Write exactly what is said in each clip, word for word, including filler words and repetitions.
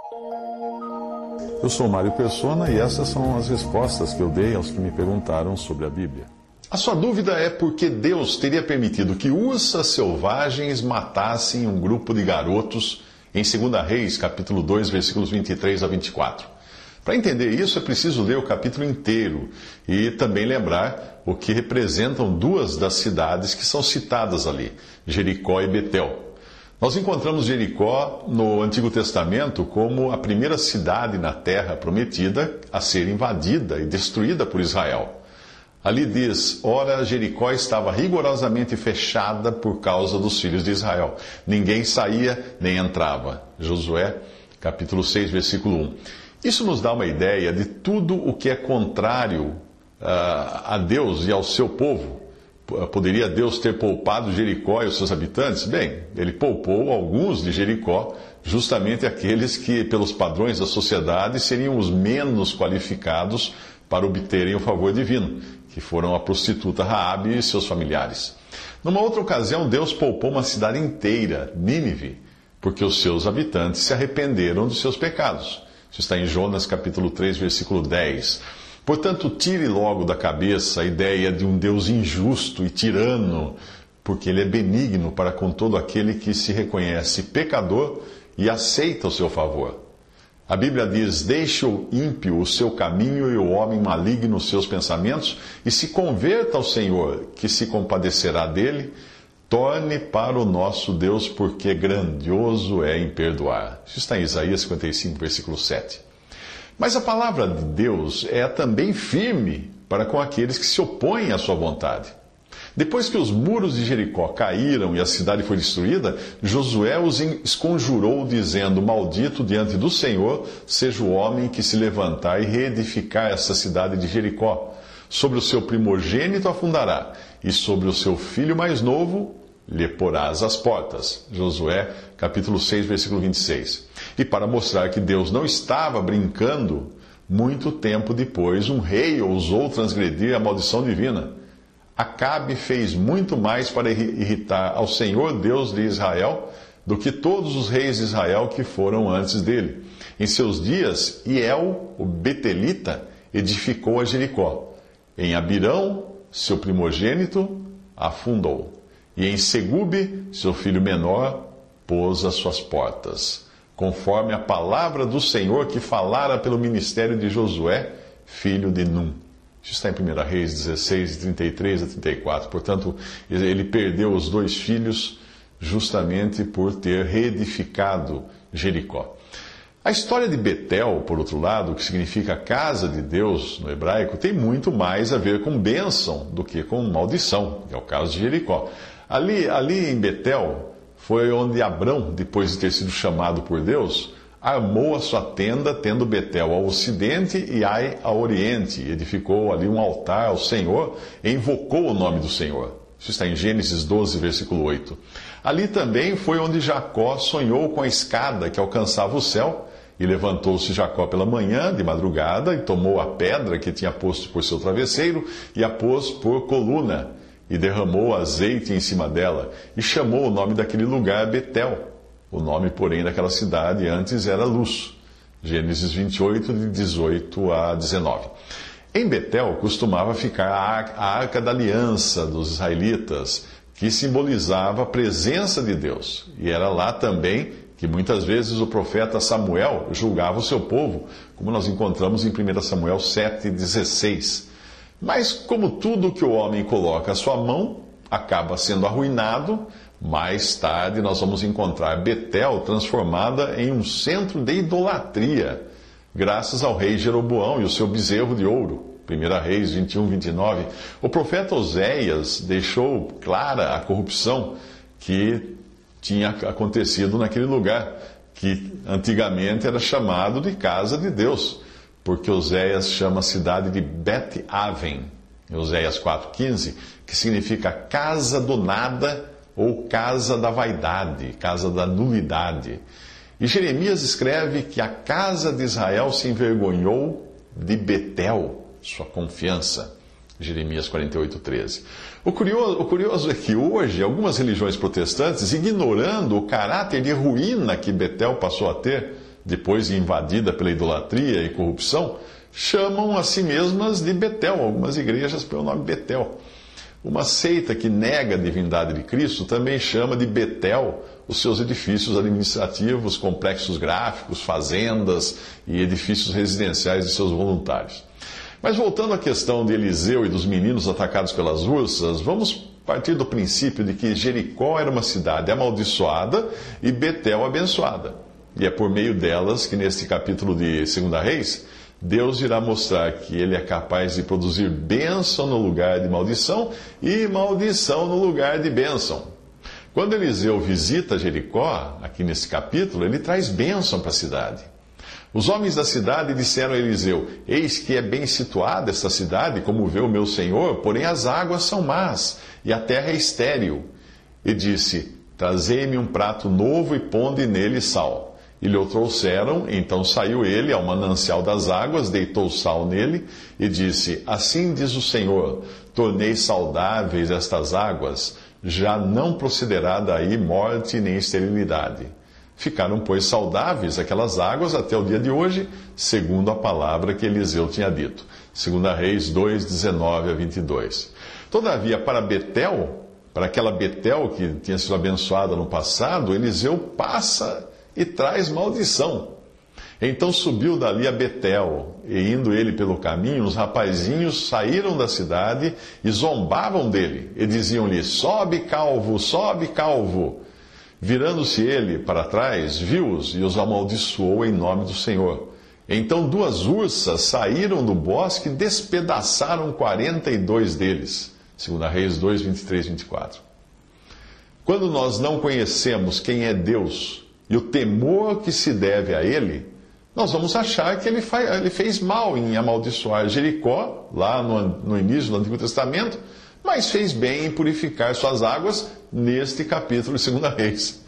Eu sou Mário Persona e essas são as respostas que eu dei aos que me perguntaram sobre a Bíblia. A sua dúvida é por que Deus teria permitido que ursas selvagens matassem um grupo de garotos em segunda Reis, capítulo dois, versículos vinte e três a vinte e quatro. Para entender isso, é preciso ler o capítulo inteiro e também lembrar o que representam duas das cidades que são citadas ali, Jericó e Betel. Nós encontramos Jericó no Antigo Testamento como a primeira cidade na terra prometida a ser invadida e destruída por Israel. Ali diz, ora, Jericó estava rigorosamente fechada por causa dos filhos de Israel. Ninguém saía nem entrava. Josué, capítulo seis, versículo um. Isso nos dá uma ideia de tudo o que é contrário uh, a Deus e ao seu povo. Poderia Deus ter poupado Jericó e os seus habitantes? Bem, ele poupou alguns de Jericó, justamente aqueles que, pelos padrões da sociedade, seriam os menos qualificados para obterem o favor divino, que foram a prostituta Raabe e seus familiares. Numa outra ocasião, Deus poupou uma cidade inteira, Nínive, porque os seus habitantes se arrependeram dos seus pecados. Isso está em Jonas capítulo três, versículo dez. Portanto, tire logo da cabeça a ideia de um Deus injusto e tirano, porque Ele é benigno para com todo aquele que se reconhece pecador e aceita o seu favor. A Bíblia diz, deixe o ímpio o seu caminho e o homem maligno os seus pensamentos, e se converta ao Senhor, que se compadecerá dele, torne para o nosso Deus, porque grandioso é em perdoar. Isso está em Isaías cinquenta e cinco, versículo sete. Mas a palavra de Deus é também firme para com aqueles que se opõem à sua vontade. Depois que os muros de Jericó caíram e a cidade foi destruída, Josué os esconjurou, dizendo, maldito diante do Senhor seja o homem que se levantar e reedificar essa cidade de Jericó. Sobre o seu primogênito afundará, e sobre o seu filho mais novo lhe porás as portas. Josué, capítulo seis, versículo vinte e seis. E para mostrar que Deus não estava brincando, muito tempo depois um rei ousou transgredir a maldição divina. Acabe fez muito mais para irritar ao Senhor Deus de Israel do que todos os reis de Israel que foram antes dele. Em seus dias, Iel, o betelita, edificou a Jericó. Em Abirão, seu primogênito, afundou. E em Segube, seu filho menor, pôs as suas portas, conforme a palavra do Senhor que falara pelo ministério de Josué, filho de Num. Isso está em primeira Reis dezesseis, trinta e três a trinta e quatro. Portanto, ele perdeu os dois filhos justamente por ter reedificado Jericó. A história de Betel, por outro lado, que significa casa de Deus no hebraico, tem muito mais a ver com bênção do que com maldição, que é o caso de Jericó. Ali, ali em Betel foi onde Abrão, depois de ter sido chamado por Deus, armou a sua tenda, tendo Betel ao ocidente e Ai ao oriente. Edificou ali um altar ao Senhor e invocou o nome do Senhor. Isso está em Gênesis doze, versículo oito. Ali também foi onde Jacó sonhou com a escada que alcançava o céu. E levantou-se Jacó pela manhã, de madrugada, e tomou a pedra que tinha posto por seu travesseiro e a pôs por coluna. E derramou azeite em cima dela, e chamou o nome daquele lugar Betel. O nome, porém, daquela cidade antes era Luz. Gênesis vinte e oito, de dezoito a dezenove. Em Betel costumava ficar a Arca da Aliança dos israelitas, que simbolizava a presença de Deus. E era lá também que muitas vezes o profeta Samuel julgava o seu povo, como nós encontramos em primeira Samuel sete, dezesseis. Mas como tudo que o homem coloca à sua mão acaba sendo arruinado, mais tarde nós vamos encontrar Betel transformada em um centro de idolatria, graças ao rei Jeroboão e o seu bezerro de ouro. primeira Reis vinte e um, vinte e nove. O profeta Oséias deixou clara a corrupção que tinha acontecido naquele lugar, que antigamente era chamado de casa de Deus, porque Oséias chama a cidade de Bet-Aven, em Oséias quatro, quinze, que significa casa do nada ou casa da vaidade, casa da nulidade. E Jeremias escreve que a casa de Israel se envergonhou de Betel, sua confiança. Jeremias quarenta e oito, treze. O curioso, o curioso é que hoje algumas religiões protestantes, ignorando o caráter de ruína que Betel passou a ter, depois invadida pela idolatria e corrupção, chamam a si mesmas de Betel, algumas igrejas pelo nome Betel. Uma seita que nega a divindade de Cristo também chama de Betel os seus edifícios administrativos, complexos gráficos, fazendas e edifícios residenciais de seus voluntários. Mas voltando à questão de Eliseu e dos meninos atacados pelas ursas, vamos partir do princípio de que Jericó era uma cidade amaldiçoada e Betel abençoada. E é por meio delas que neste capítulo de Segunda Reis, Deus irá mostrar que Ele é capaz de produzir bênção no lugar de maldição e maldição no lugar de bênção. Quando Eliseu visita Jericó, aqui nesse capítulo, ele traz bênção para a cidade. Os homens da cidade disseram a Eliseu: eis que é bem situada esta cidade, como vê o meu senhor, porém as águas são más e a terra é estéril. E disse: trazei-me um prato novo e ponde nele sal. E lhe o trouxeram, então saiu ele ao manancial das águas, deitou sal nele e disse: assim diz o Senhor, tornei saudáveis estas águas, já não procederá daí morte nem esterilidade. Ficaram, pois, saudáveis aquelas águas até o dia de hoje, segundo a palavra que Eliseu tinha dito. Segunda Reis dois, dezenove a vinte e dois. Todavia, para Betel, para aquela Betel que tinha sido abençoada no passado, Eliseu passa e traz maldição. Então subiu dali a Betel, e indo ele pelo caminho, os rapazinhos saíram da cidade e zombavam dele, e diziam-lhe: sobe calvo, sobe calvo. Virando-se ele para trás, viu-os e os amaldiçoou em nome do Senhor. Então duas ursas saíram do bosque e despedaçaram quarenta e dois deles. Segunda Reis dois, vinte e três e vinte e quatro. Quando nós não conhecemos quem é Deus e o temor que se deve a Ele, nós vamos achar que ele, faz, ele fez mal em amaldiçoar Jericó, lá no, no início do Antigo Testamento, mas fez bem em purificar suas águas neste capítulo de Segunda Reis.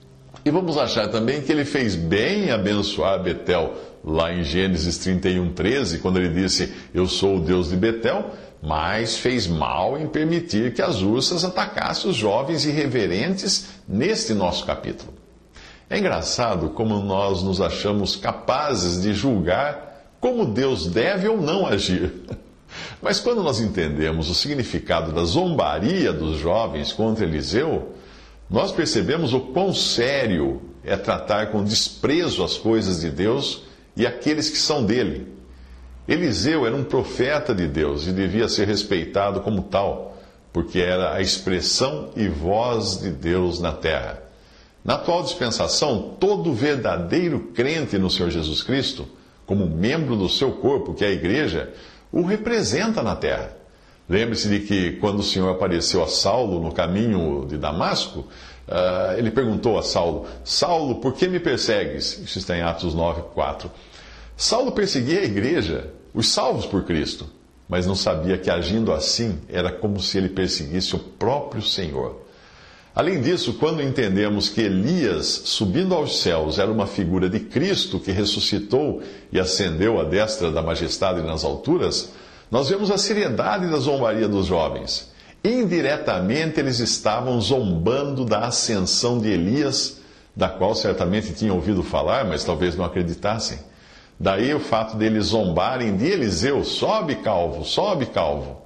E vamos achar também que ele fez bem em abençoar Betel, lá em Gênesis trinta e um, treze, quando ele disse: eu sou o Deus de Betel, mas fez mal em permitir que as ursas atacassem os jovens irreverentes neste nosso capítulo. É engraçado como nós nos achamos capazes de julgar como Deus deve ou não agir. Mas quando nós entendemos o significado da zombaria dos jovens contra Eliseu, nós percebemos o quão sério é tratar com desprezo as coisas de Deus e aqueles que são dele. Eliseu era um profeta de Deus e devia ser respeitado como tal, porque era a expressão e voz de Deus na terra. Na atual dispensação, todo verdadeiro crente no Senhor Jesus Cristo, como membro do seu corpo, que é a igreja, o representa na terra. Lembre-se de que quando o Senhor apareceu a Saulo no caminho de Damasco, uh, ele perguntou a Saulo: Saulo, por que me persegues? Isso está em Atos nove, quatro. Saulo perseguia a igreja, os salvos por Cristo, mas não sabia que agindo assim era como se ele perseguisse o próprio Senhor. Além disso, quando entendemos que Elias, subindo aos céus, era uma figura de Cristo que ressuscitou e ascendeu à destra da majestade nas alturas, nós vemos a seriedade da zombaria dos jovens. Indiretamente, eles estavam zombando da ascensão de Elias, da qual certamente tinham ouvido falar, mas talvez não acreditassem. Daí o fato deles zombarem de Eliseu: sobe calvo, sobe calvo.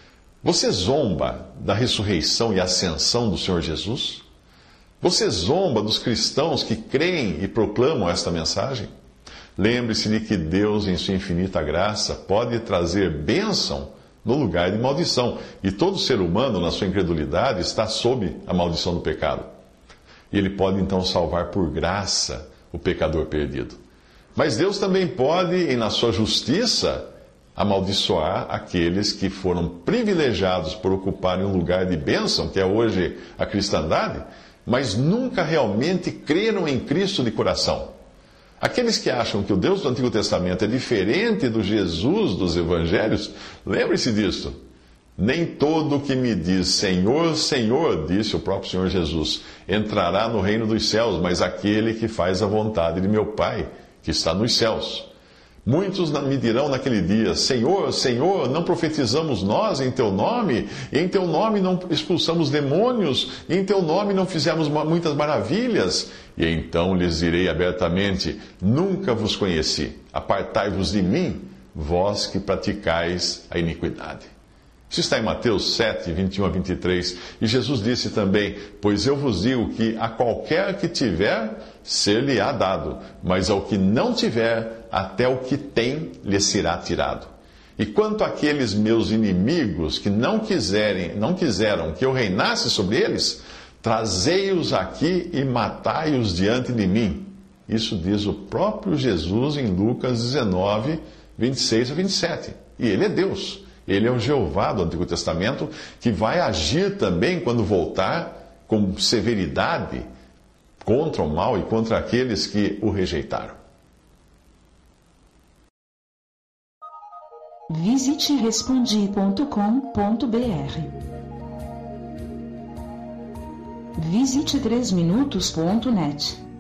Você zomba da ressurreição e ascensão do Senhor Jesus? Você zomba dos cristãos que creem e proclamam esta mensagem? Lembre-se de que Deus, em sua infinita graça, pode trazer bênção no lugar de maldição. E todo ser humano, na sua incredulidade, está sob a maldição do pecado. E Ele pode então salvar por graça o pecador perdido. Mas Deus também pode, e na sua justiça, amaldiçoar aqueles que foram privilegiados por ocuparem um lugar de bênção, que é hoje a cristandade, mas nunca realmente creram em Cristo de coração. Aqueles que acham que o Deus do Antigo Testamento é diferente do Jesus dos Evangelhos, lembre-se disso. Nem todo que me diz Senhor, Senhor, disse o próprio Senhor Jesus, entrará no reino dos céus, mas aquele que faz a vontade de meu Pai, que está nos céus. Muitos me dirão naquele dia: Senhor, Senhor, não profetizamos nós em teu nome? E em teu nome não expulsamos demônios? E em teu nome não fizemos muitas maravilhas? E então lhes direi abertamente: nunca vos conheci. Apartai-vos de mim, vós que praticais a iniquidade. Isso está em Mateus sete, vinte e um a vinte e três. E Jesus disse também: pois eu vos digo que a qualquer que tiver, ser-lhe-á dado, mas ao que não tiver, até o que tem lhe será tirado. E quanto àqueles meus inimigos que não quiserem, não quiseram que eu reinasse sobre eles, trazei-os aqui e matai-os diante de mim. Isso diz o próprio Jesus em Lucas dezenove, vinte e seis a vinte e sete. E ele é Deus. Ele é o Jeová do Antigo Testamento, que vai agir também quando voltar com severidade contra o mal e contra aqueles que o rejeitaram. Visite respondi ponto com ponto br. Visite três minutos ponto net.